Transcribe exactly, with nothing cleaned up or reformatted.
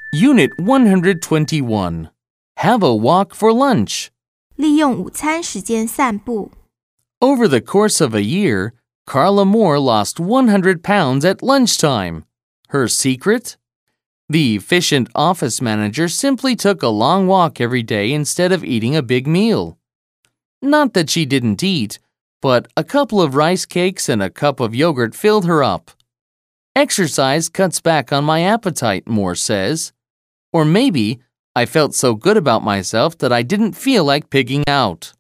Unit one hundred twenty-one. Have a walk for lunch. 利用午餐时间散步。 Over the course of a year, Carla Moore lost one hundred pounds at lunchtime. Her secret? The efficient office manager simply took a long walk every day instead of eating a big meal. Not that she didn't eat, but a couple of rice cakes and a cup of yogurt filled her up. Exercise cuts back on my appetite, Moore says. Or maybe I felt so good about myself that I didn't feel like pigging out.